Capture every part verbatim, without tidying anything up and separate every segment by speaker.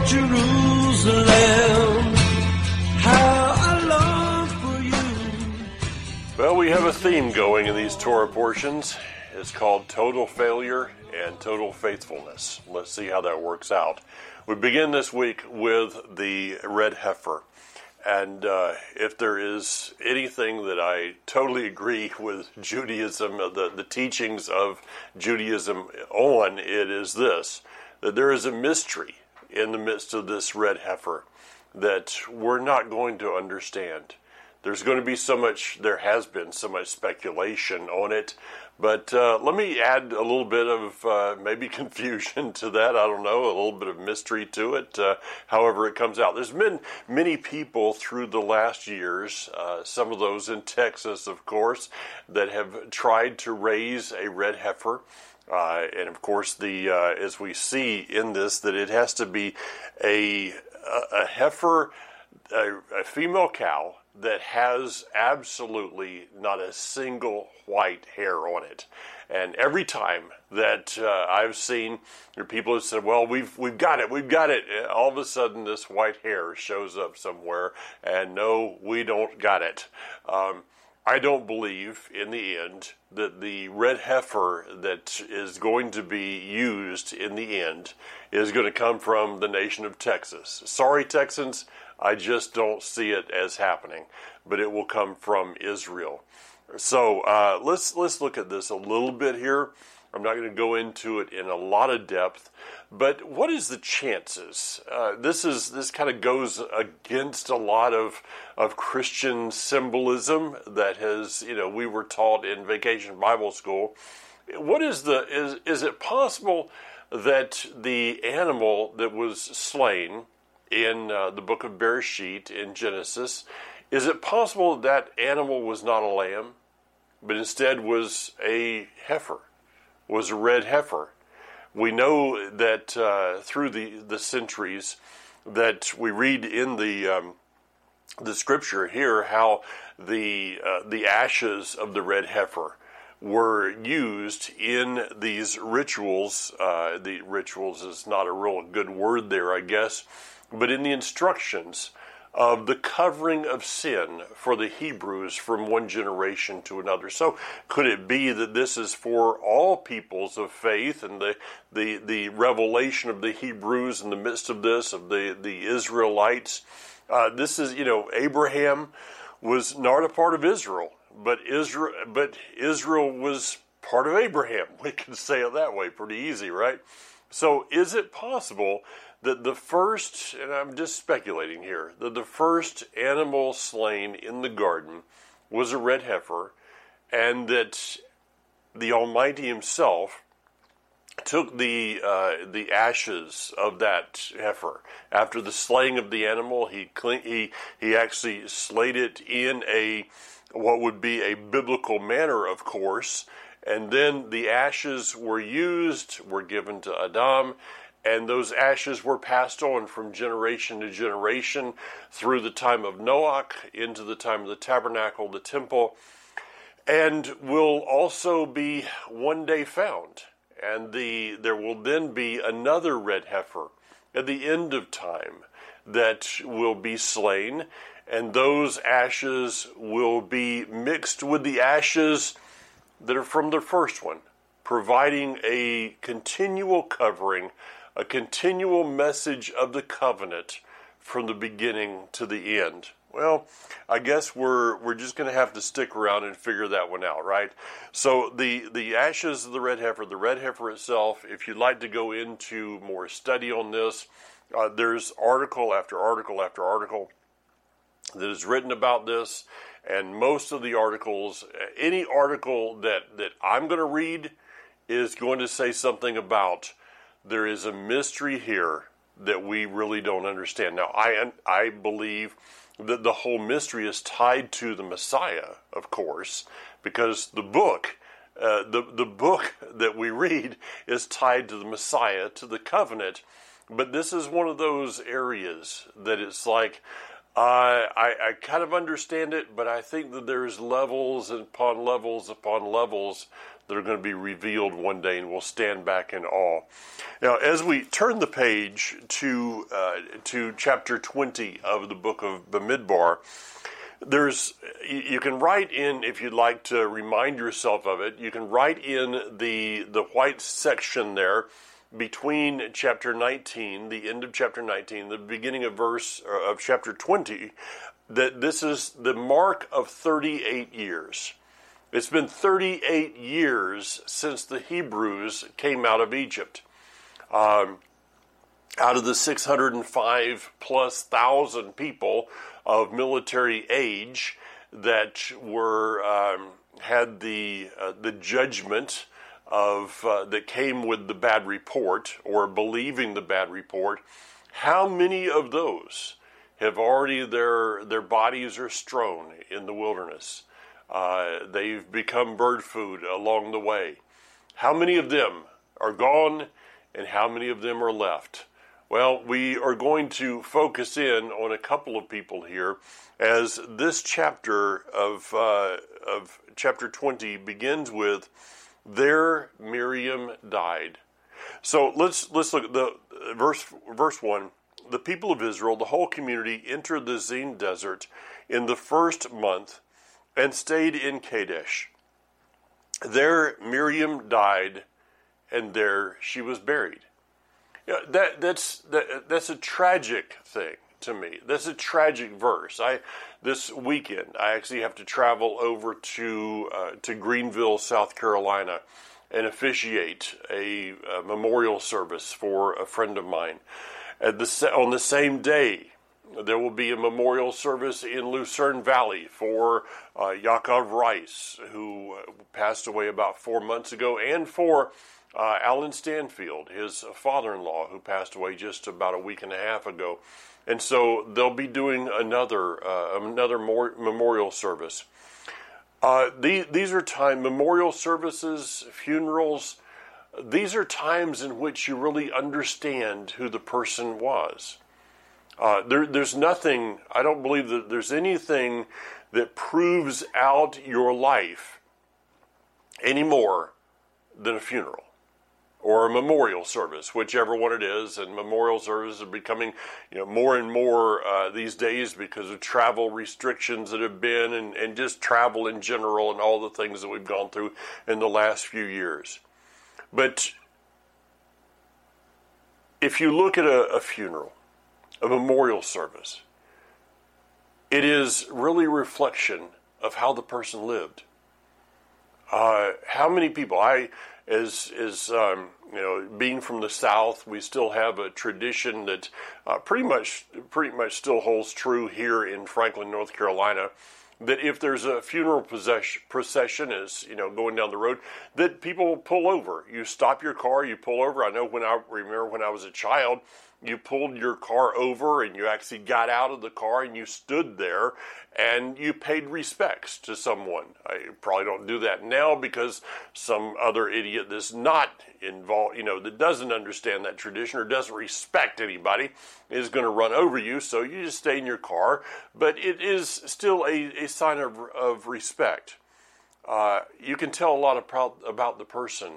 Speaker 1: Jerusalem, how I long for you.
Speaker 2: Well, we have a theme going in these Torah portions. It's called total failure and total faithfulness. Let's see how that works out. We begin this week with the red heifer. And uh, if there is anything that I totally agree with Judaism, the, the teachings of Judaism on, it is this, that there is a mystery in the midst of this red heifer that we're not going to understand. There's going to be so much, there has been so much speculation on it, but uh, let me add a little bit of uh, maybe confusion to that. I don't know, a little bit of mystery to it, uh, however it comes out. There's been many people through the last years, uh, some of those in Texas, of course, that have tried to raise a red heifer. Uh, and of course, the uh, as we see in this, that it has to be a, a, a heifer, a, a female cow, that has absolutely not a single white hair on it. And every time that uh, I've seen, there are people who said, well, we've we've got it, we've got it. All of a sudden, this white hair shows up somewhere, and no, we don't got it. Um, I don't believe, in the end, that the red heifer that is going to be used in the end is going to come from the nation of Texas. Sorry, Texans, I just don't see it as happening, but it will come from Israel. So uh, let's let's look at this a little bit here. I'm not going to go into it in a lot of depth, but what is the chances? Uh, this is this kind of goes against a lot of of Christian symbolism that has, you know, we were taught in Vacation Bible School. What is the is is it possible that the animal that was slain in uh, the book of Bereshit in Genesis, is it possible that animal was not a lamb, but instead was a heifer, was a red heifer? We know that uh, through the, the centuries that we read in the um, the scripture here how the uh, the ashes of the red heifer were used in these rituals. Uh, the rituals is not a real good word there, I guess, but in the instructions of the covering of sin for the Hebrews from one generation to another. So could it be that this is for all peoples of faith, and the the, the revelation of the Hebrews in the midst of this, of the, the Israelites? Uh, this is, you know, Abraham was not a part of Israel, but Israel, but Israel was part of Abraham. We can say it that way, pretty easy, right? So is it possible that the first, and I'm just speculating here, that the first animal slain in the garden was a red heifer, and that the Almighty himself took the uh, the ashes of that heifer after the slaying of the animal? He clean, he he actually slayed it in a what would be a biblical manner, of course, and then the ashes were used, were given to Adam. And those ashes were passed on from generation to generation through the time of Noah into the time of the tabernacle, the temple, and will also be one day found. And the there will then be another red heifer at the end of time that will be slain, and those ashes will be mixed with the ashes that are from the first one, providing a continual covering, a continual message of the covenant from the beginning to the end. Well, I guess we're we're just going to have to stick around and figure that one out, right? So the, the ashes of the red heifer, the red heifer itself, if you'd like to go into more study on this, uh, there's article after article after article that is written about this, and most of the articles, any article that, that I'm going to read is going to say something about there is a mystery here that we really don't understand. Now, I I believe that the whole mystery is tied to the Messiah, of course, because the book, uh, the, the book that we read is tied to the Messiah, to the covenant. But this is one of those areas that it's like, uh, I, I kind of understand it, but I think that there's levels upon levels upon levels that are going to be revealed one day, and we'll stand back in awe. Now, as we turn the page to uh, to chapter twenty of the book of Bamidbar, there's you can write in, if you'd like to remind yourself of it, you can write in the the white section there between chapter nineteen, the end of chapter nineteen, the beginning of verse of chapter twenty, that this is the mark of thirty-eight years. It's been thirty-eight years since the Hebrews came out of Egypt. Um, out of the six hundred five plus thousand people of military age that were um, had the uh, the judgment of uh, that came with the bad report, or believing the bad report, how many of those have already their their bodies are strewn in the wilderness? Uh, they've become bird food along the way. How many of them are gone, and how many of them are left? Well, we are going to focus in on a couple of people here, as this chapter of uh, of chapter twenty begins with, "There Miriam died." So let's let's look at the uh, verse verse one. The people of Israel, the whole community, entered the Zin desert in the first month and stayed in Kadesh. There Miriam died, and there she was buried. You know, that that's that, that's a tragic thing to me. That's a tragic verse. I this weekend I actually have to travel over to uh, to Greenville, South Carolina, and officiate a, a memorial service for a friend of mine. At the on the same day, there will be a memorial service in Lucerne Valley for uh, Yaakov Rice, who passed away about four months ago, and for uh, Alan Stanfield, his father-in-law, who passed away just about a week and a half ago. And so they'll be doing another uh, another more memorial service. Uh, the, these are time memorial services, funerals. These are times in which you really understand who the person was. Uh, there, there's nothing, I don't believe that there's anything that proves out your life any more than a funeral or a memorial service, whichever one it is. And memorial services are becoming, you know, more and more uh, these days because of travel restrictions that have been, and, and just travel in general, and all the things that we've gone through in the last few years. But if you look at a, a funeral, a memorial service, it is really a reflection of how the person lived. Uh, how many people, I, as, as um, you know, being from the South, we still have a tradition that uh, pretty much, pretty much still holds true here in Franklin, North Carolina, that if there's a funeral procession, as you know, going down the road, that people will pull over. You stop your car, you pull over. I know when I remember when I was a child, you pulled your car over and you actually got out of the car and you stood there and you paid respects to someone. I probably don't do that now because some other idiot that's not involved, you know, that doesn't understand that tradition or doesn't respect anybody is going to run over you. So you just stay in your car. But it is still a, a sign of, of respect. Uh, you can tell a lot of pro- about the person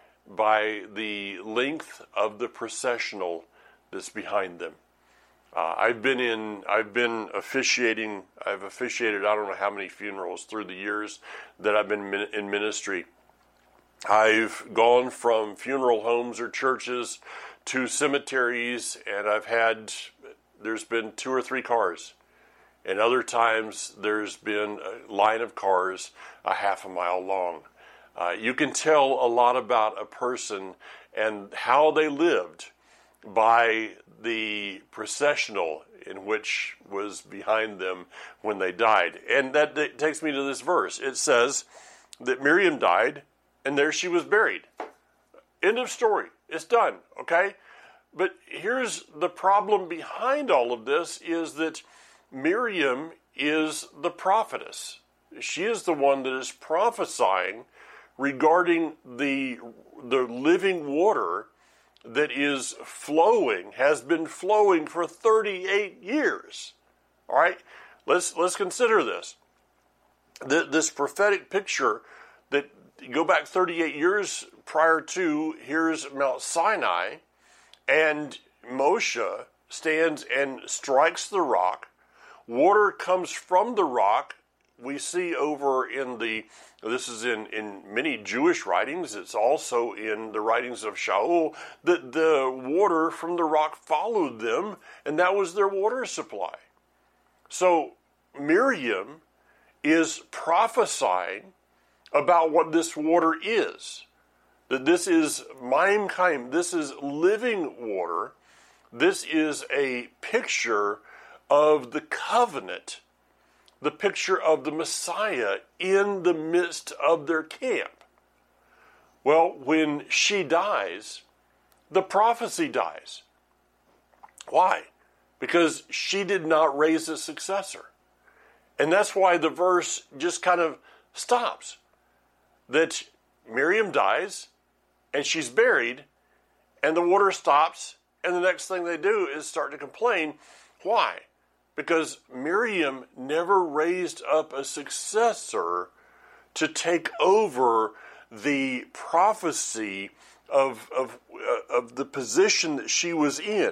Speaker 2: by the length of the processional that's behind them. Uh, I've been in, I've been officiating, I've officiated I don't know how many funerals through the years that I've been in ministry. I've gone from funeral homes or churches to cemeteries, and I've had, there's been two or three cars. And other times there's been a line of cars a half a mile long. Uh, you can tell a lot about a person and how they lived by the processional in which was behind them when they died. And that, that takes me to this verse. It says that Miriam died, and there she was buried. End of story. It's done, okay? But here's the problem behind all of this, is that Miriam is the prophetess. She is the one that is prophesying regarding the, the living water that is flowing, has been flowing for thirty-eight years. All right, let's let's consider this. This prophetic picture that you go back thirty-eight years prior to, here's Mount Sinai, and Moshe stands and strikes the rock. Water comes from the rock. We see over in the, this is in, in many Jewish writings, it's also in the writings of Shaul, that the water from the rock followed them, and that was their water supply. So Miriam is prophesying about what this water is. That this is Maim Chaim, this is living water. This is a picture of the covenant, the picture of the Messiah in the midst of their camp. Well, when she dies, the prophecy dies. Why? Because she did not raise a successor. And that's why the verse just kind of stops. That Miriam dies, and she's buried, and the water stops, and the next thing they do is start to complain. Why? Because Miriam never raised up a successor to take over the prophecy of, of, uh, of the position that she was in.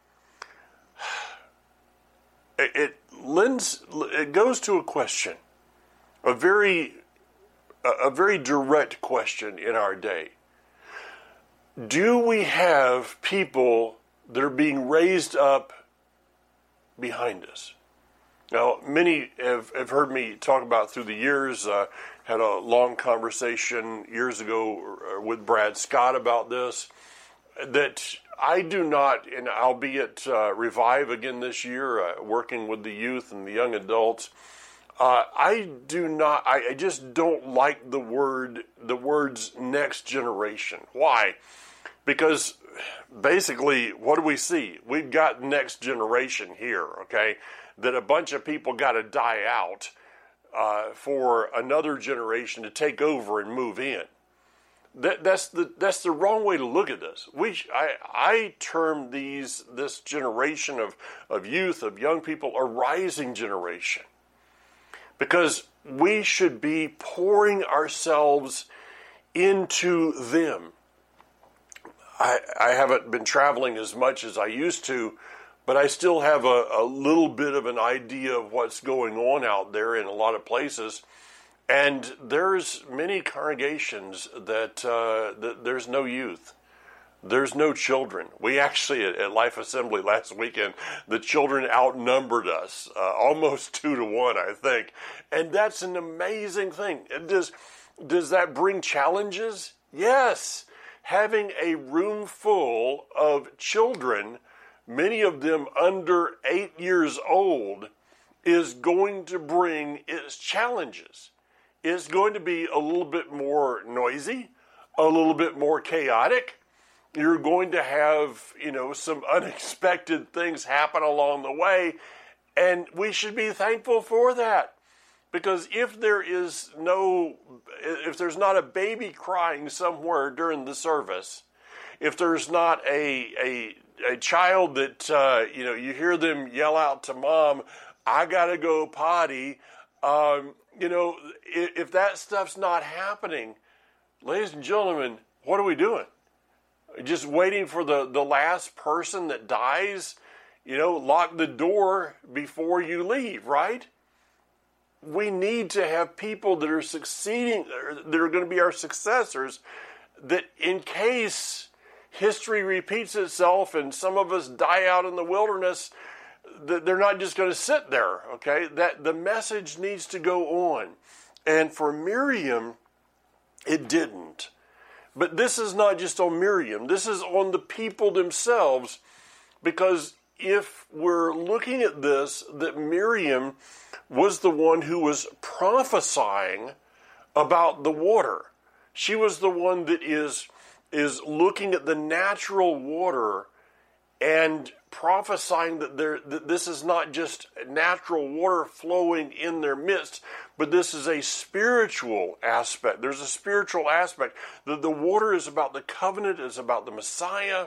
Speaker 2: It, it lends, it goes to a question, a very, a very direct question in our day. Do we have people that are being raised up behind us? Now, many have, have heard me talk about through the years. Uh, had a long conversation years ago with Brad Scott about this, that I do not, and albeit uh, Revive again this year, uh, working with the youth and the young adults, uh, I do not, I, I just don't like the word, the words next generation. Why? Because basically, what do we see? We've got next generation here, okay? That a bunch of people got to die out uh, for another generation to take over and move in. That, that's the that's the wrong way to look at this. We I I term these this generation of of youth, of young people, a rising generation, because we should be pouring ourselves into them. I, I haven't been traveling as much as I used to, but I still have a, a little bit of an idea of what's going on out there in a lot of places. And there's many congregations that, uh, that there's no youth. There's no children. We actually, at, at Life Assembly last weekend, the children outnumbered us, uh, almost two to one, I think. And that's an amazing thing. Does, does that bring challenges? Yes. Having a room full of children, many of them under eight years old, is going to bring its challenges. It's going to be a little bit more noisy, a little bit more chaotic. You're going to have, you know, some unexpected things happen along the way, and we should be thankful for that. Because if there is no, if there's not a baby crying somewhere during the service, if there's not a a, a child that, uh, you know, you hear them yell out to mom, I gotta go potty, um, you know, if, if that stuff's not happening, ladies and gentlemen, what are we doing? Just waiting for the, the last person that dies? You know, lock the door before you leave, right? We need to have people that are succeeding, that are going to be our successors, that in case history repeats itself and some of us die out in the wilderness, that they're not just going to sit there, okay? That the message needs to go on. And for Miriam, it didn't. But this is not just on Miriam. This is on the people themselves, because if we're looking at this, that Miriam was the one who was prophesying about the water. She was the one that is, is looking at the natural water and prophesying that, there, that this is not just natural water flowing in their midst, but this is a spiritual aspect. There's a spiritual aspect. The, the water is about the covenant, it's about the Messiah.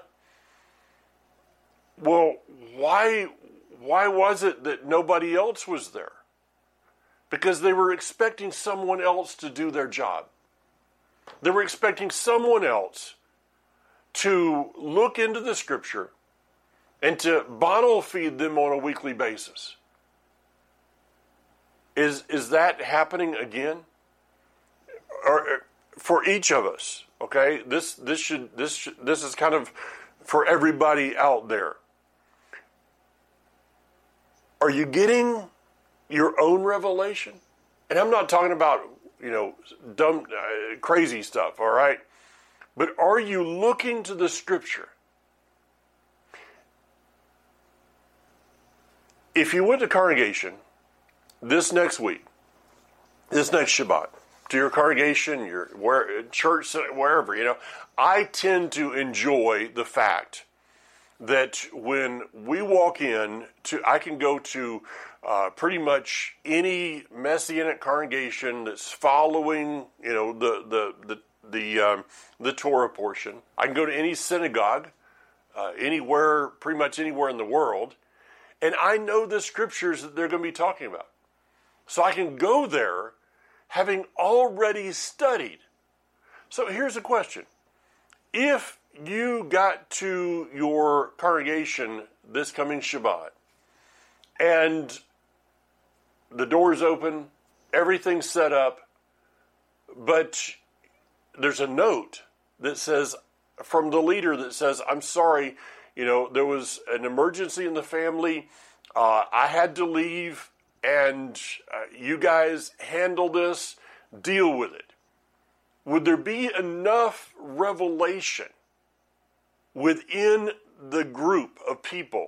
Speaker 2: Well, why, why was it that nobody else was there? Because they were expecting someone else to do their job. They were expecting someone else to look into the scripture and to bottle feed them on a weekly basis. Is is that happening again? Or for each of us, okay? This this should this should, this is kind of for everybody out there. Are you getting your own revelation? And I'm not talking about, you know, dumb, uh, crazy stuff, all right? But are you looking to the scripture? If you went to congregation this next week, this next Shabbat, to your congregation, your where, church, wherever, you know, I tend to enjoy the fact that when we walk in, to I can go to uh, pretty much any Messianic congregation that's following, you know, the the the the, um, the Torah portion. I can go to any synagogue, uh, anywhere, pretty much anywhere in the world, and I know the scriptures that they're going to be talking about. So I can go there having already studied. So here's a question. If you got to your congregation this coming Shabbat, and the door's open, everything's set up, but there's a note that says, from the leader that says, I'm sorry, you know, there was an emergency in the family, uh, I had to leave, and uh, you guys handle this, deal with it. Would there be enough revelation within the group of people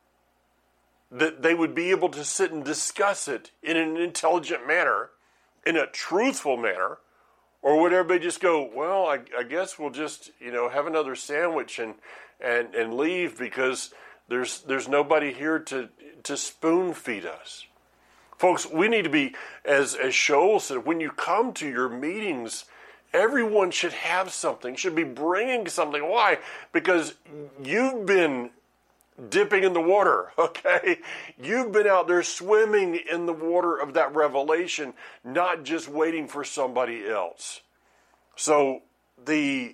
Speaker 2: that they would be able to sit and discuss it in an intelligent manner, in a truthful manner, or would everybody just go, well, I, I guess we'll just, you know, have another sandwich and and, and leave because there's there's nobody here to to spoon feed us? Folks, we need to be, as, as Shoal said, when you come to your meetings, everyone should have something, should be bringing something. Why? Because you've been dipping in the water, okay? You've been out there swimming in the water of that revelation, not just waiting for somebody else. So the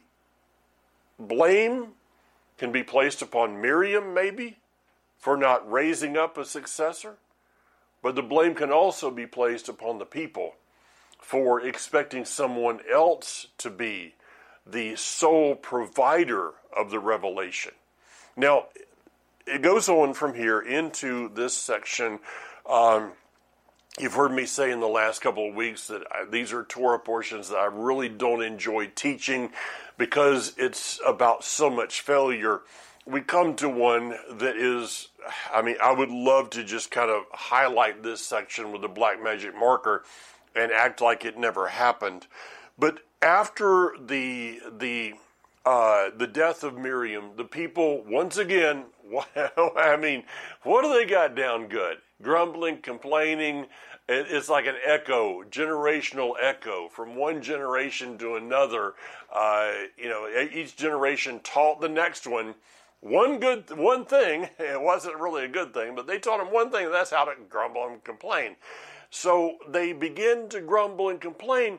Speaker 2: blame can be placed upon Miriam, maybe, for not raising up a successor. But the blame can also be placed upon the people for expecting someone else to be the sole provider of the revelation. Now, it goes on from here into this section. Um, you've heard me say in the last couple of weeks that I, these are Torah portions that I really don't enjoy teaching because it's about so much failure. We come to one that is, I mean, I would love to just kind of highlight this section with a black magic marker and act like it never happened. But after the the uh, the death of Miriam, the people, once again, I mean, what do they got down good? Grumbling, complaining. It's like an echo, generational echo from one generation to another. Uh, you know, each generation taught the next one One good, one thing. It wasn't really a good thing, but they taught him one thing, and that's how to grumble and complain. So they begin to grumble and complain.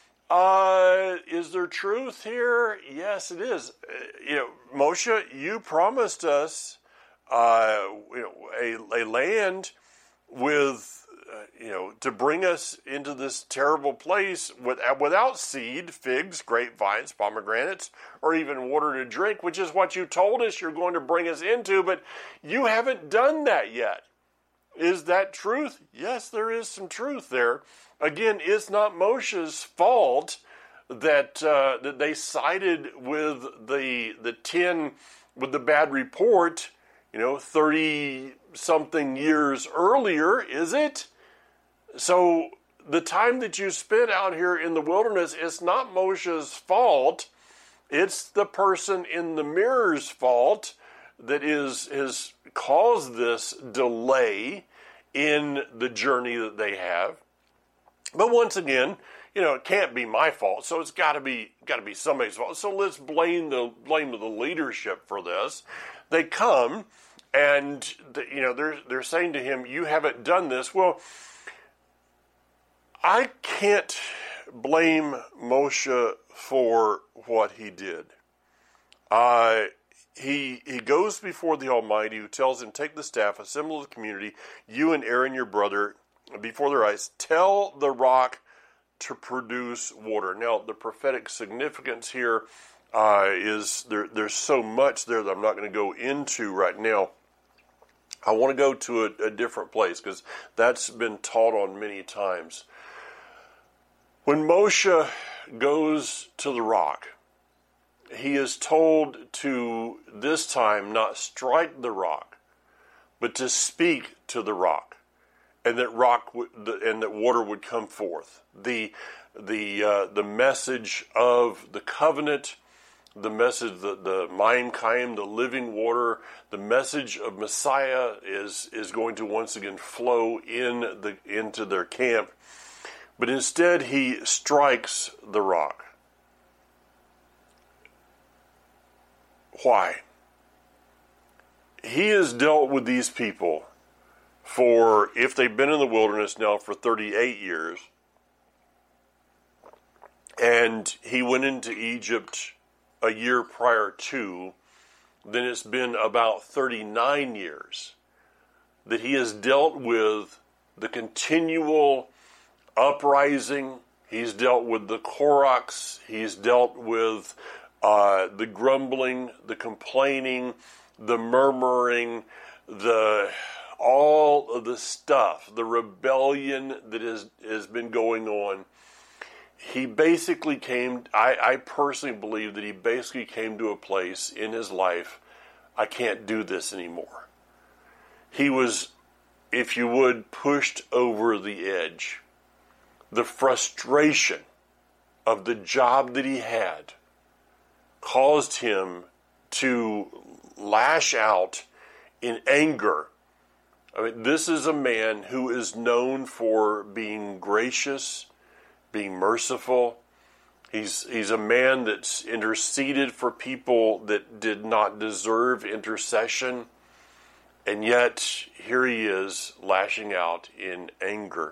Speaker 2: Uh, is there truth here? Yes, it is. Uh, you know, Moshe, you promised us, uh, you know, a, a land with, uh, you know, to bring us into this terrible place with, without seed, figs, grapevines, pomegranates, or even water to drink, which is what you told us you're going to bring us into, but you haven't done that yet. Is that truth? Yes, there is some truth there. Again, it's not Moshe's fault that uh, that they sided with the the ten with the bad report, you know, thirty something years earlier, is it? So the time that you spent out here in the wilderness is not Moshe's fault. It's the person in the mirror's fault that is has caused this delay in the journey that they have. But once again, you know, it can't be my fault, so it's got to be got to be somebody's fault. So let's blame the blame the leadership for this. They come and the, you know they're they're saying to him, "You haven't done this." Well, I can't blame Moshe for what he did. Uh, he he goes before the Almighty, who tells him, take the staff, assemble the community, you and Aaron your brother, before their eyes, tell the rock to produce water. Now, the prophetic significance here uh, is there. There's so much there that I'm not going to go into right now. I want to go to a, a different place because that's been taught on many times. When Moshe goes to the rock, he is told to this time not strike the rock, but to speak to the rock, and that rock would, and that water would come forth. The the uh, the message of the covenant, the message, the the Mayim Kayim, the living water, the message of Messiah is is going to once again flow in the into their camp. But instead, he strikes the rock. Why? He has dealt with these people for, if they've been in the wilderness now for thirty-eight years, and he went into Egypt a year prior to, then it's been about thirty-nine years that he has dealt with the continual uprising. He's dealt with the Korachs. He's dealt with uh, the grumbling, the complaining, the murmuring, the all of the stuff, the rebellion that is, has been going on. He basically came, I, I personally believe that he basically came to a place in his life, I can't do this anymore. He was, if you would, pushed over the edge. The frustration of the job that he had caused him to lash out in anger. I mean, this is a man who is known for being gracious, being merciful. He's he's a man that's interceded for people that did not deserve intercession. And yet, here he is lashing out in anger.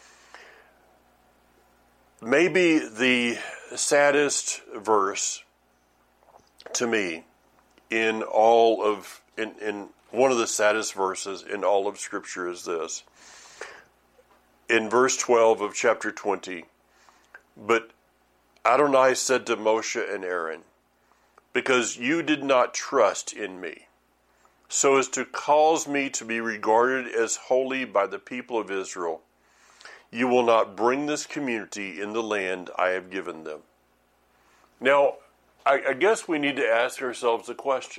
Speaker 2: Maybe the saddest verse to me in all of, in, in one of the saddest verses in all of Scripture is this. In verse twelve of chapter twenty, but Adonai said to Moshe and Aaron, because you did not trust in me, so as to cause me to be regarded as holy by the people of Israel, you will not bring this community in the land I have given them. Now, I, I guess we need to ask ourselves a question.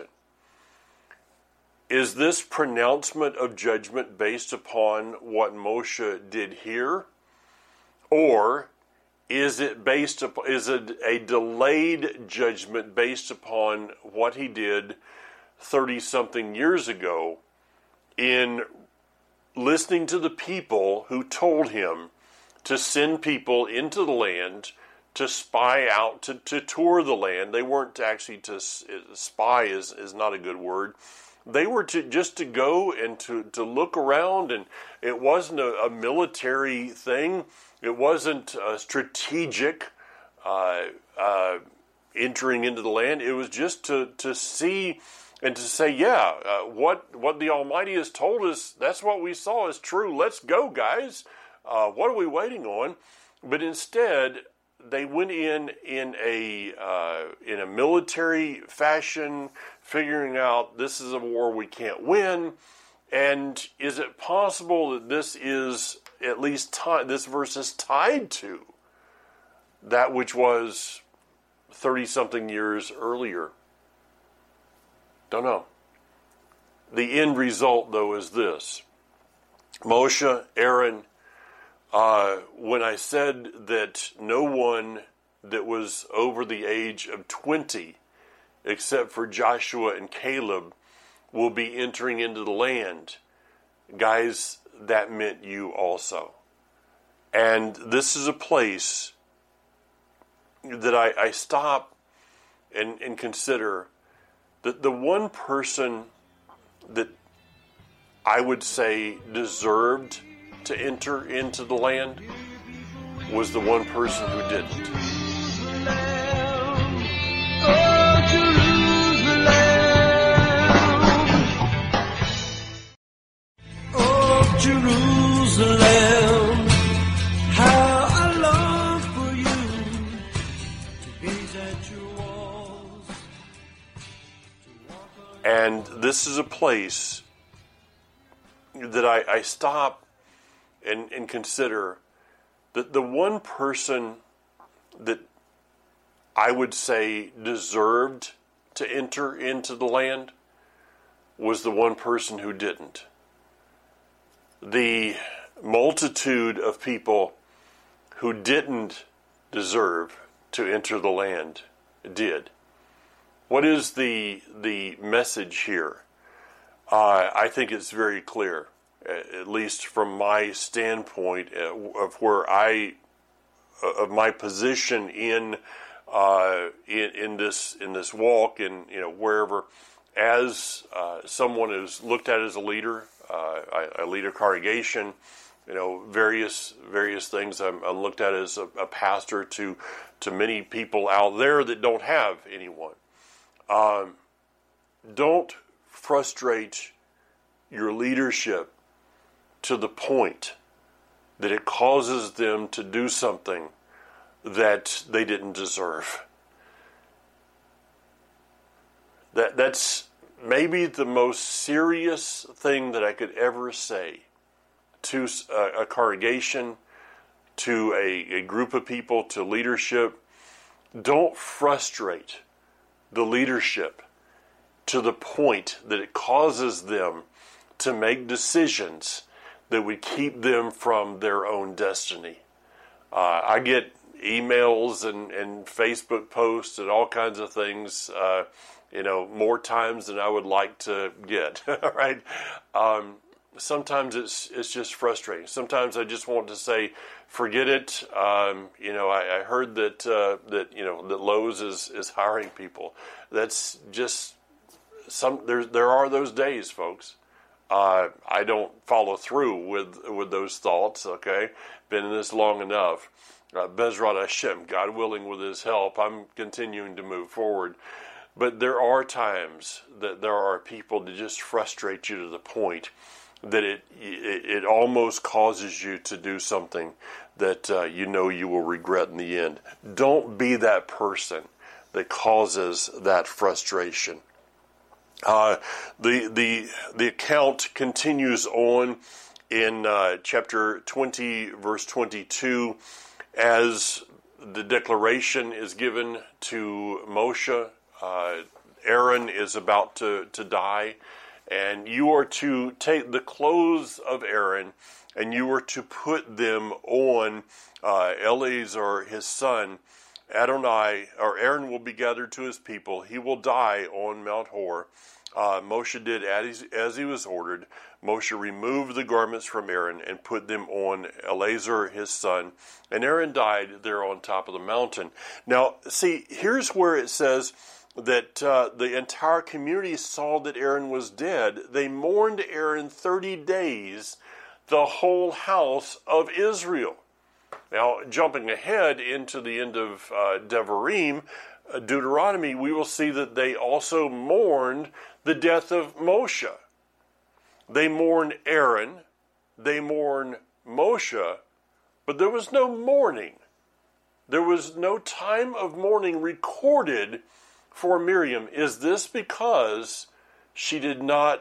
Speaker 2: Is this pronouncement of judgment based upon what Moshe did here? Or is it based upon, is it a delayed judgment based upon what he did thirty-something years ago in listening to the people who told him to send people into the land to spy out, to, to tour the land? They weren't actually to, spy is, is not a good word. They were to just to go and to, to look around, and it wasn't a, a military thing. It wasn't a strategic uh, uh, entering into the land. It was just to, to see and to say, yeah, uh, what what the Almighty has told us, that's what we saw is true. Let's go, guys. Uh, what are we waiting on? But instead, they went in in a uh, in a military fashion, figuring out this is a war we can't win. And is it possible that this is at least tie, this verse is tied to that which was thirty-something years earlier? Don't know. The end result, though, is this. Moshe, Aaron, uh, when I said that no one that was over the age of twenty, except for Joshua and Caleb, will be entering into the land, guys, that meant you also. And this is a place that I, I stop and, and consider that the one person that I would say deserved to enter into the land was the one person who didn't.
Speaker 1: Jerusalem, how I long for you to gaze at your walls.
Speaker 2: And this is a place that I, I stop and, and consider that the one person that I would say deserved to enter into the land was the one person who didn't. The multitude of people who didn't deserve to enter the land did. What is the the message here? Uh, I think it's very clear, at least from my standpoint of where I, of my position in uh, in, in this in this walk, and you know wherever, as uh, someone is looked at as a leader. Uh, I, I lead a congregation, you know, various various things. I'm, I'm looked at as a, a pastor to to many people out there that don't have anyone. Um, don't frustrate your leadership to the point that it causes them to do something that they didn't deserve. That that's maybe the most serious thing that I could ever say to a, a congregation, to a, a group of people, to leadership. Don't frustrate the leadership to the point that it causes them to make decisions that would keep them from their own destiny. Uh, I get emails and, and Facebook posts and all kinds of things, uh, you know, more times than I would like to get, right? Um, sometimes it's it's just frustrating. Sometimes I just want to say, forget it. Um, you know, I, I heard that uh, that you know that Lowe's is, is hiring people. That's just some. There there are those days, folks. Uh, I don't follow through with with those thoughts. Okay, been in this long enough. Uh, Bezrat Hashem, God willing, with His help, I'm continuing to move forward. But there are times that there are people that just frustrate you to the point that it it, it almost causes you to do something that uh, you know you will regret in the end. Don't be that person that causes that frustration. Uh, the the the account continues on in uh, chapter twenty, verse twenty-two, as the declaration is given to Moshe. Uh, Aaron is about to, to die, and you are to take the clothes of Aaron, and you are to put them on uh, Eleazar, his son. Adonai, or Aaron, will be gathered to his people. He will die on Mount Hor. Uh, Moshe did as, as he was ordered. Moshe removed the garments from Aaron and put them on Eleazar, his son. And Aaron died there on top of the mountain. Now, see, here's where it says that uh, the entire community saw that Aaron was dead. They mourned Aaron thirty days, the whole house of Israel. Now, jumping ahead into the end of uh, Devarim, uh, Deuteronomy, we will see that they also mourned the death of Moshe. They mourn Aaron, they mourn Moshe, but there was no mourning. There was no time of mourning recorded for Miriam. Is this because she did not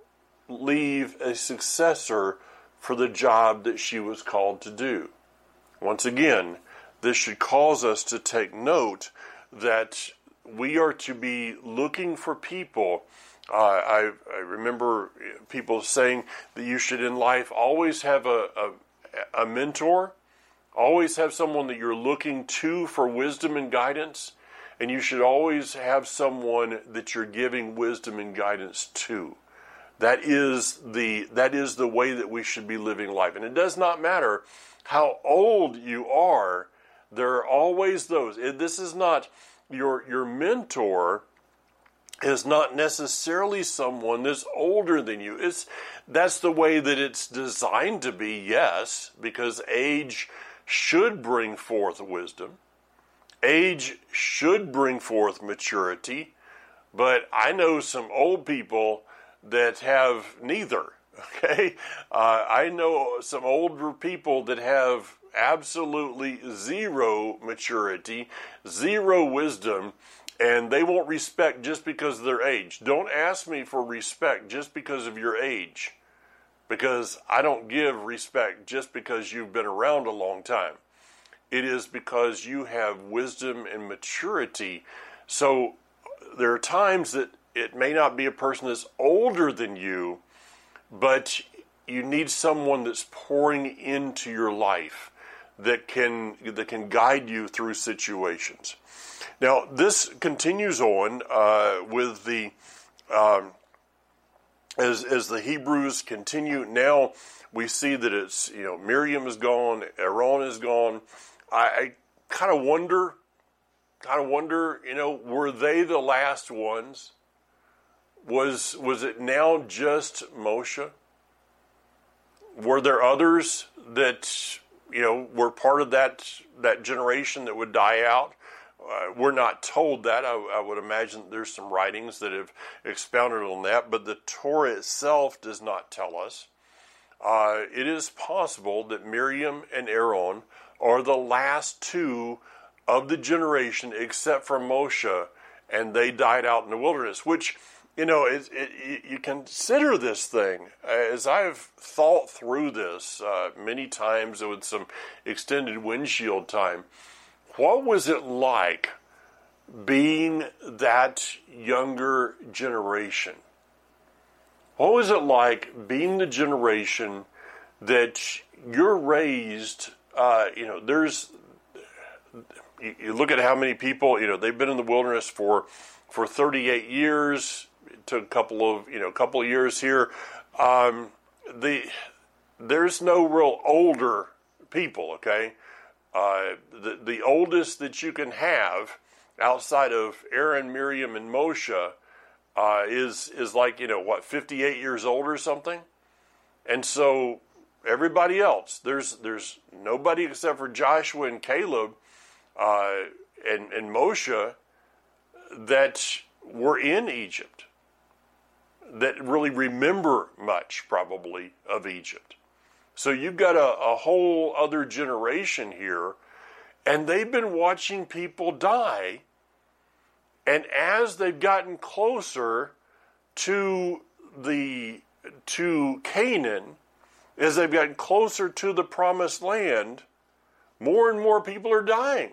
Speaker 2: leave a successor for the job that she was called to do? Once again, this should cause us to take note that we are to be looking for people. Uh, I, I remember people saying that you should in life always have a, a, a mentor, always have someone that you're looking to for wisdom and guidance, and you should always have someone that you're giving wisdom and guidance to. That is the that is the way that we should be living life. And it does not matter how old you are, there are always those. This is not your your mentor is not necessarily someone that's older than you. It's that's the way that it's designed to be, yes, because age should bring forth wisdom. Age should bring forth maturity, but I know some old people that have neither. Okay, uh, I know some older people that have absolutely zero maturity, zero wisdom, and they won't respect just because of their age. Don't ask me for respect just because of your age, because I don't give respect just because you've been around a long time. It is because you have wisdom and maturity. So there are times that it may not be a person that's older than you, but you need someone that's pouring into your life that can that can guide you through situations. Now, this continues on uh, with the um, as as the Hebrews continue. Now we see that it's, you know, Miriam is gone, Aaron is gone. I, I kind of wonder, kind of wonder, you know, were they the last ones? Was was it now just Moshe? Were there others that, you know, were part of that that generation that would die out? Uh, we're not told that. I, I would imagine there's some writings that have expounded on that, but the Torah itself does not tell us. Uh, it is possible that Miriam and Aaron are the last two of the generation except for Moshe, and they died out in the wilderness, which, you know, it, it, you consider this thing, as I've thought through this uh, many times with some extended windshield time. What was it like being that younger generation? What was it like being the generation that you're raised, uh, you know, there's, you, you look at how many people, you know, they've been in the wilderness for, for thirty-eight years. It took a couple of, you know, a couple of years here. Um, the, there's no real older people, okay? Uh, the, the oldest that you can have outside of Aaron, Miriam, and Moshe uh, is is like, you know, what, fifty-eight years old or something? And so everybody else, there's there's nobody except for Joshua and Caleb uh, and, and Moshe that were in Egypt, that really remember much, probably, of Egypt. So you've got a, a whole other generation here, and they've been watching people die, and as they've gotten closer to the to Canaan, as they've gotten closer to the promised land, more and more people are dying.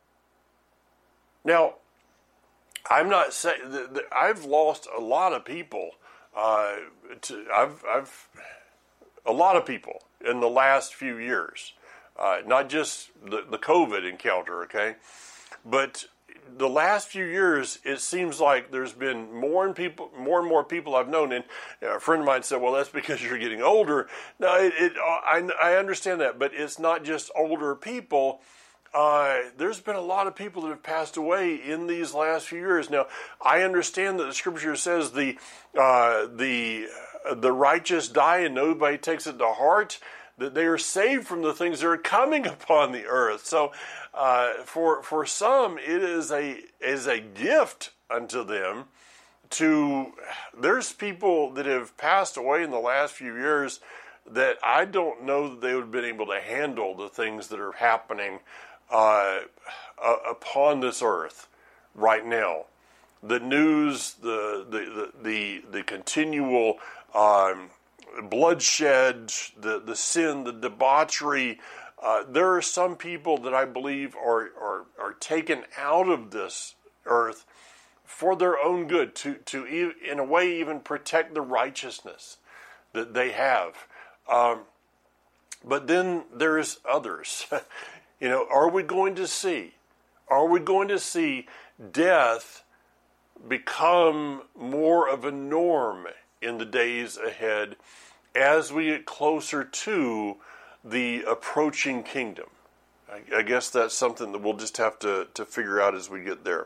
Speaker 2: Now, I'm not saying that I've lost a lot of people. Uh, to, I've, I've a lot of people in the last few years, uh, not just the, the COVID encounter, okay, but the last few years, it seems like there's been more and people, more and more people I've known. And a friend of mine said, "Well, that's because you're getting older." No, it, it I, I understand that, but it's not just older people. Uh, there's been a lot of people that have passed away in these last few years. Now, I understand that the Scripture says the uh, the the righteous die and nobody takes it to heart, that they are saved from the things that are coming upon the earth. So, uh, for for some, it is a is a gift unto them. To there's people that have passed away in the last few years that I don't know that they would have been able to handle the things that are happening Uh, uh, upon this earth right now. The news, the the the the, the continual um, bloodshed, the the sin, the debauchery. Uh, there are some people that I believe are, are are taken out of this earth for their own good, to to in a way even protect the righteousness that they have. Um, but then there's others. You know, are we going to see, are we going to see death become more of a norm in the days ahead as we get closer to the approaching kingdom? I, I guess that's something that we'll just have to, to figure out as we get there.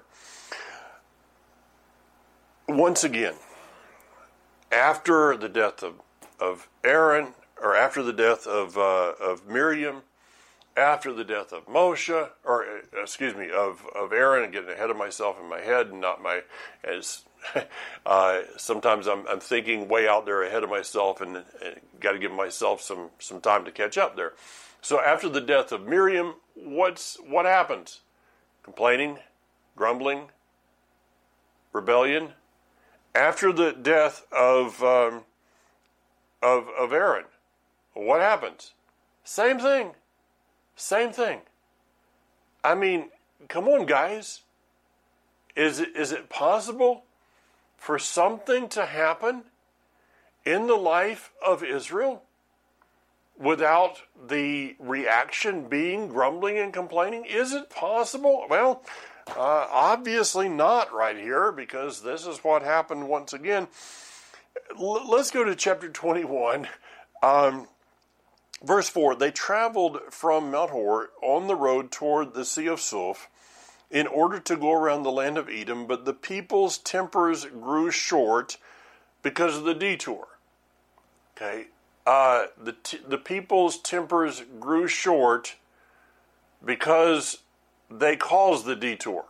Speaker 2: Once again, after the death of, of Aaron, or after the death of uh, of Miriam, after the death of Moshe, or excuse me, of, of Aaron, and getting ahead of myself in my head, and not my, as uh, sometimes I'm, I'm thinking way out there ahead of myself, and, and got to give myself some, some time to catch up there. So after the death of Miriam, what's what happens? Complaining, grumbling, rebellion. After the death of um, of of Aaron, what happens? Same thing. Same thing. I mean, come on, guys. Is it is it possible for something to happen in the life of Israel without the reaction being grumbling and complaining? Is it possible? Well, uh, obviously not right here, because this is what happened once again. L- let's go to chapter twenty-one, um, verse four. They traveled from Mount Hor on the road toward the Sea of Suf in order to go around the land of Edom, but the people's tempers grew short because of the detour. Okay, uh, the t- the people's tempers grew short because they caused the detour.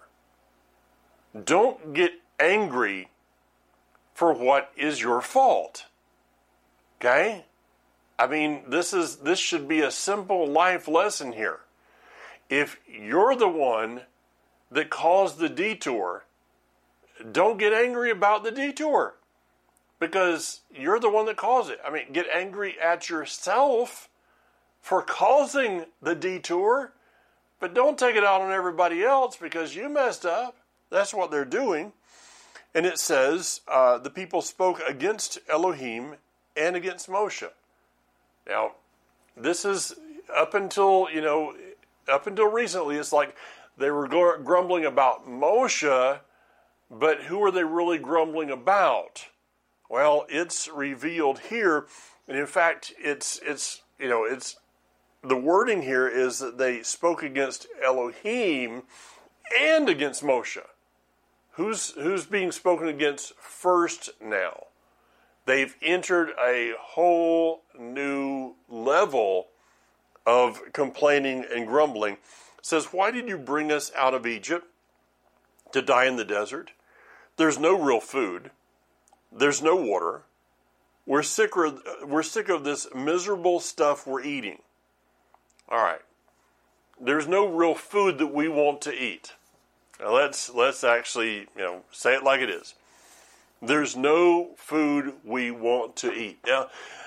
Speaker 2: Don't get angry for what is your fault. Okay? I mean, this is this should be a simple life lesson here. If you're the one that caused the detour, don't get angry about the detour, because you're the one that caused it. I mean, get angry at yourself for causing the detour, but don't take it out on everybody else because you messed up. That's what they're doing. And it says, uh, the people spoke against Elohim and against Moshe. Now, this is up until, you know, up until recently, it's like they were grumbling about Moshe, but who are they really grumbling about? Well, it's revealed here, and in fact, it's it's you know it's the wording here is that they spoke against Elohim and against Moshe. Who's who's being spoken against first now? They've entered a whole new level of complaining and grumbling. It says, "Why did you bring us out of Egypt to die in the desert? There's no real food. There's no water. We're sick of, we're sick of this miserable stuff we're eating." All right. There's no real food that we want to eat. Now let's let's actually, you know, say it like it is. There's no food we want to eat. Now,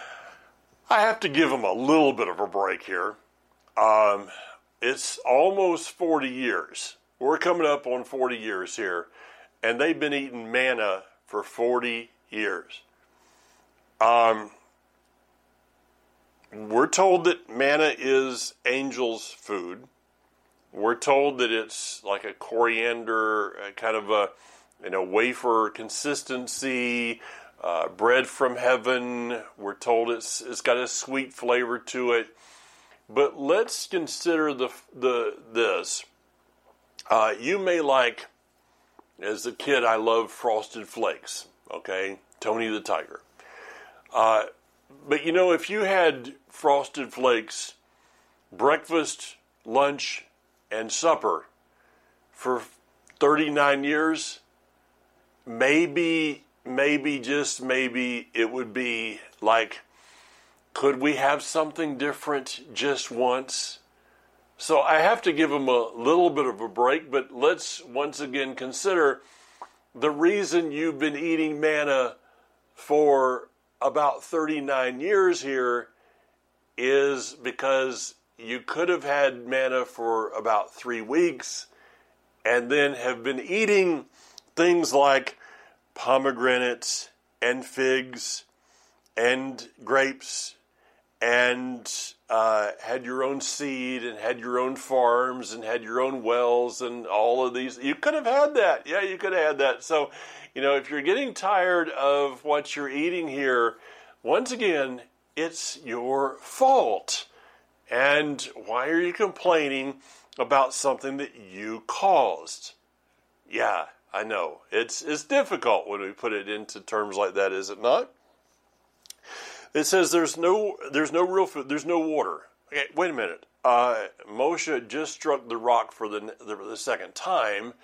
Speaker 2: I have to give them a little bit of a break here. Um, it's almost forty years. We're coming up on forty years here, and they've been eating manna for forty years. Um, we're told that manna is angels' food. We're told that it's like a coriander, a kind of a, you know, wafer consistency, uh, bread from heaven. We're told it's it's got a sweet flavor to it. But let's consider the the this. Uh, you may like, as a kid, I loved Frosted Flakes. Okay, Tony the Tiger. Uh, but you know, if you had Frosted Flakes breakfast, lunch, and supper for thirty-nine years, maybe, maybe, just maybe, it would be like, could we have something different just once? So I have to give them a little bit of a break, but let's once again consider the reason you've been eating manna for about thirty-nine years here is because you could have had manna for about three weeks and then have been eating things like pomegranates and figs and grapes and uh, had your own seed and had your own farms and had your own wells and all of these. You could have had that. Yeah, you could have had that. So, you know, if you're getting tired of what you're eating here, once again, it's your fault. And why are you complaining about something that you caused? Yeah, I know. It's it's difficult when we put it into terms like that, is it not? It says there's no there's no real food, there's no water. Okay, wait a minute. Uh, Moshe just struck the rock for the the, the second time.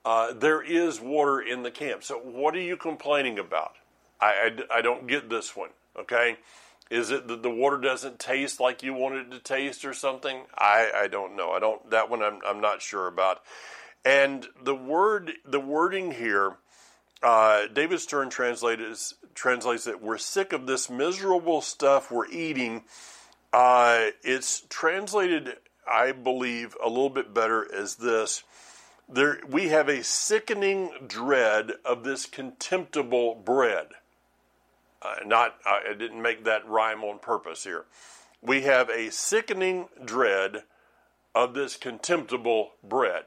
Speaker 2: Uh, there is water in the camp. So what are you complaining about? I, I, I don't get this one, okay? Is it that the water doesn't taste like you want it to taste or something? I, I don't know. I don't. That one I'm I'm not sure about. And the word, the wording here, uh, David Stern translates translates it. We're sick of this miserable stuff we're eating. Uh, it's translated, I believe, a little bit better as this. There, we have a sickening dread of this contemptible bread. Uh, not, I didn't make that rhyme on purpose here. We have a sickening dread of this contemptible bread.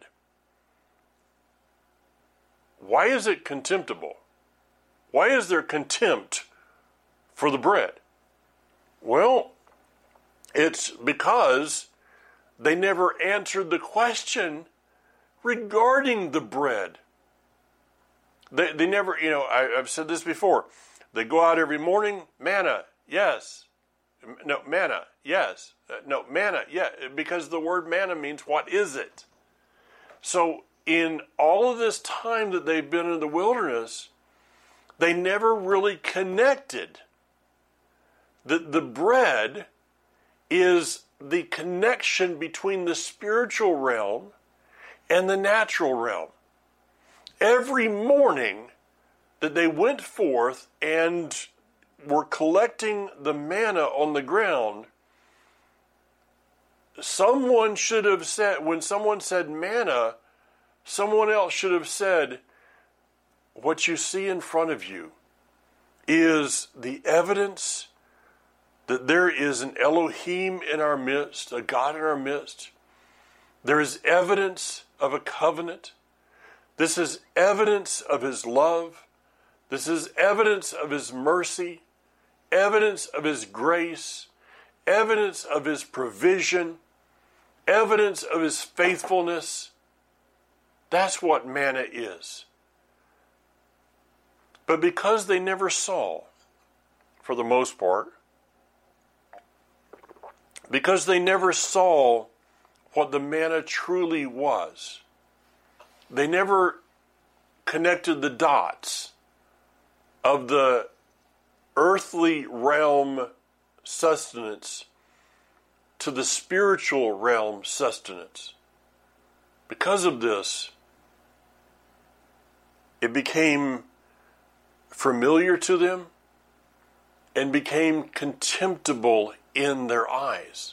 Speaker 2: Why is it contemptible? Why is there contempt for the bread? Well, it's because they never answered the question regarding the bread. They, they never, you know, I, I've said this before. They go out every morning, manna, yes. No, manna, yes. Uh, no, manna, yeah. Because the word manna means what is it? So in all of this time that they've been in the wilderness, they never really connected. The, the bread is the connection between the spiritual realm and the natural realm. Every morning that they went forth and were collecting the manna on the ground, someone should have said, when someone said manna, someone else should have said, what you see in front of you is the evidence that there is an Elohim in our midst, a God in our midst. There is evidence of a covenant. This is evidence of His love. This is evidence of His mercy, evidence of His grace, evidence of His provision, evidence of His faithfulness. That's what manna is. But because they never saw, for the most part, because they never saw what the manna truly was, they never connected the dots of the earthly realm sustenance to the spiritual realm sustenance. Because of this, it became familiar to them and became contemptible in their eyes.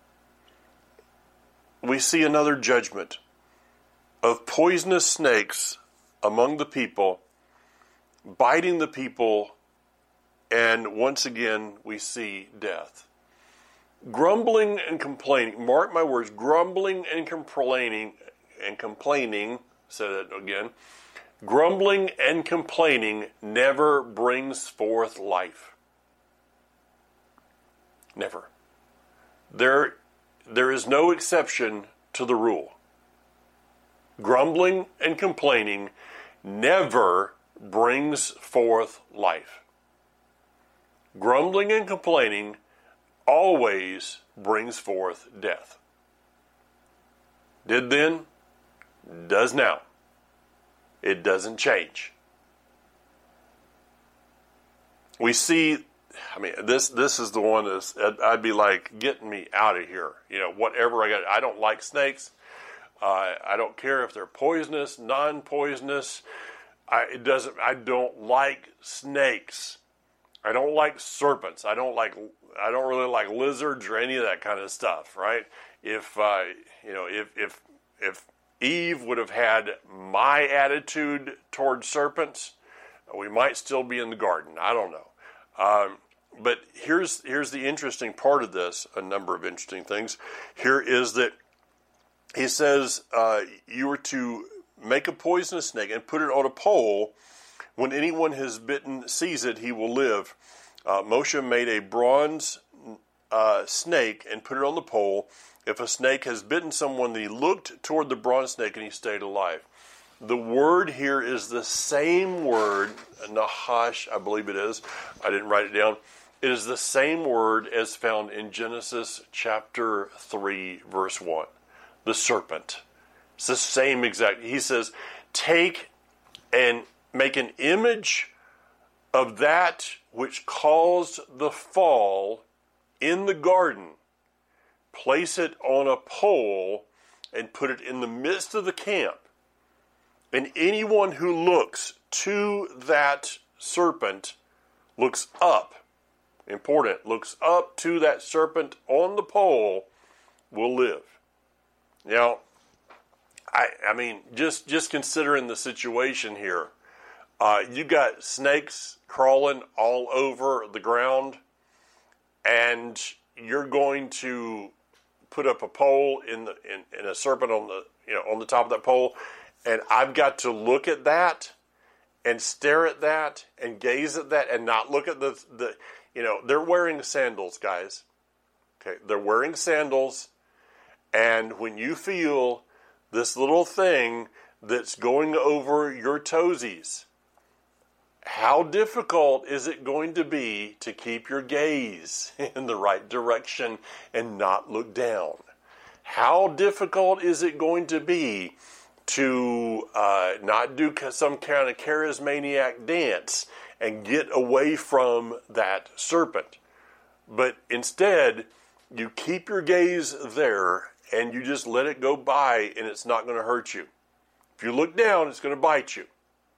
Speaker 2: We see another judgment of poisonous snakes among the people, biting the people, and once again we see death. Grumbling and complaining, mark my words, grumbling and complaining, and complaining, said it again, grumbling and complaining never brings forth life. Never. There, there is no exception to the rule. Grumbling and complaining never brings forth life. Grumbling and complaining always brings forth death. Did then, does now. It doesn't change. We see, I mean, this this is the one that's, I'd be like, getting me out of here. You know, whatever I got. I don't like snakes. Uh, I don't care if they're poisonous, non-poisonous. I, it doesn't. I don't like snakes. I don't like serpents. I don't like. I don't really like lizards or any of that kind of stuff. Right? If uh, you know, if if if Eve would have had my attitude toward serpents, we might still be in the garden. I don't know. Um, but here's here's the interesting part of this. A number of interesting things. Here is that he says uh, you were to make a poisonous snake and put it on a pole. When anyone has bitten sees it, he will live. Uh, Moshe made a bronze uh, snake and put it on the pole. If a snake has bitten someone, he looked toward the bronze snake and he stayed alive. The word here is the same word, Nahash, I believe it is. I didn't write it down. It is the same word as found in Genesis chapter three, verse one. The serpent. It's the same exact. He says, take and make an image of that which caused the fall in the garden, place it on a pole, and put it in the midst of the camp. And anyone who looks to that serpent looks up. Important, looks up to that serpent on the pole will live. Now, I, I mean, just, just considering the situation here, uh, you got snakes crawling all over the ground, and you're going to put up a pole in the in, in a serpent on the you know on the top of that pole, and I've got to look at that and stare at that and gaze at that and not look at the the you know they're wearing sandals, guys. Okay, they're wearing sandals, and when you feel this little thing that's going over your toesies, how difficult is it going to be to keep your gaze in the right direction and not look down? How difficult is it going to be to uh, not do some kind of charismaniac dance and get away from that serpent? But instead, you keep your gaze there and you just let it go by, and it's not going to hurt you. If you look down, it's going to bite you.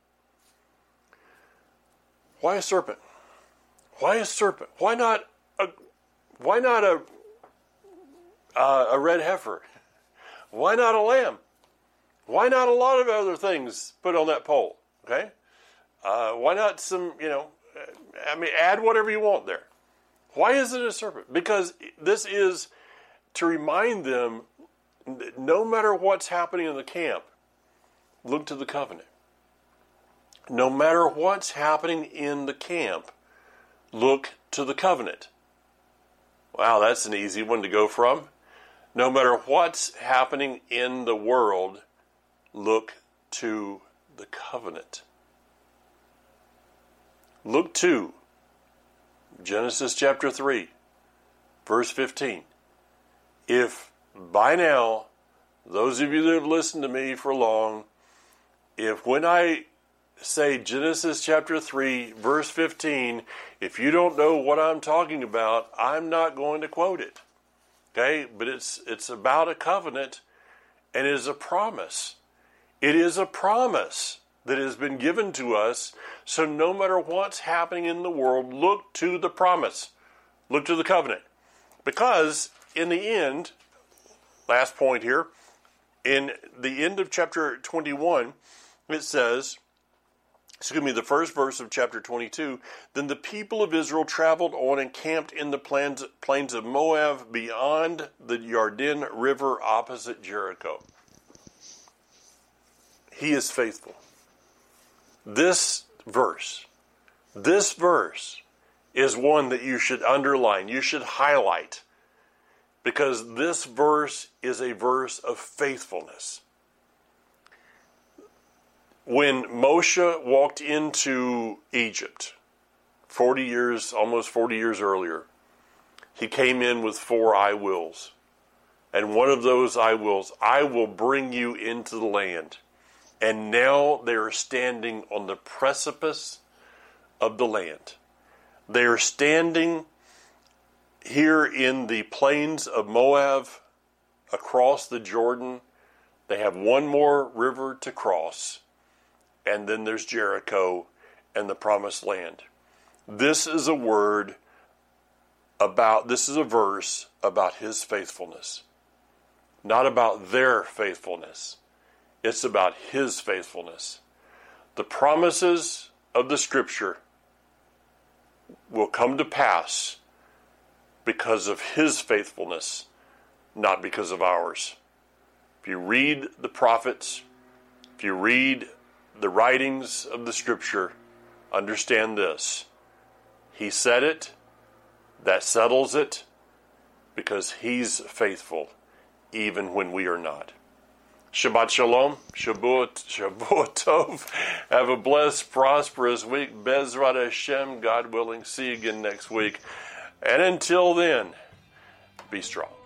Speaker 2: Why a serpent? Why a serpent? Why not a why not a uh, a red heifer? Why not a lamb? Why not a lot of other things put on that pole? Okay, uh, why not some? You know, I mean, add whatever you want there. Why is it a serpent? Because this is to remind them, no matter what's happening in the camp, look to the covenant. No matter what's happening in the camp, look to the covenant. Wow, that's an easy one to go from. No matter what's happening in the world, look to the covenant. Look to Genesis chapter three, verse fifteen. If by now, those of you that have listened to me for long, if when I say Genesis chapter three, verse fifteen, if you don't know what I'm talking about, I'm not going to quote it. Okay? But it's it's about a covenant, and it is a promise. It is a promise that has been given to us, so no matter what's happening in the world, look to the promise. Look to the covenant. Because in the end, last point here, in the end of chapter twenty-one, it says, excuse me, the first verse of chapter twenty-two, then the people of Israel traveled on and camped in the plains, plains of Moab beyond the Jordan River opposite Jericho. He is faithful. This verse, this verse is one that you should underline, you should highlight, because this verse is a verse of faithfulness. When Moshe walked into Egypt, forty years, almost forty years earlier, he came in with four I wills. And one of those I wills, I will bring you into the land. And now they are standing on the precipice of the land. They are standing here in the plains of Moab, across the Jordan. They have one more river to cross. And then there's Jericho and the promised land. This is a word about, this is a verse about his faithfulness. Not about their faithfulness. It's about his faithfulness. The promises of the Scripture will come to pass because of his faithfulness, not because of ours. If you read the prophets, if you read the writings of the Scripture, understand this. He said it, that settles it, because he's faithful, even when we are not. Shabbat Shalom, Shavuot, Shavuot Tov. Have a blessed, prosperous week. Bezrat Hashem, God willing. See you again next week. And until then, be strong.